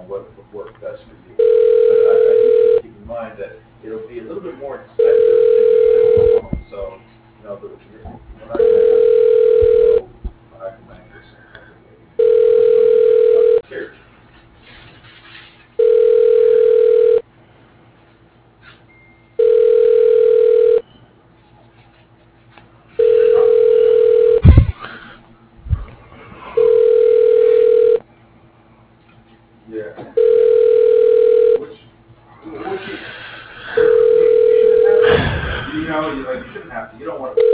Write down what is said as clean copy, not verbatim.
what would work best for you. But I need you to keep in mind that it'll be a little bit more expensive than your typical loan. So, we're not going to have five bankers. Here. Yeah. Which you shouldn't have to. You shouldn't have to. You don't want to.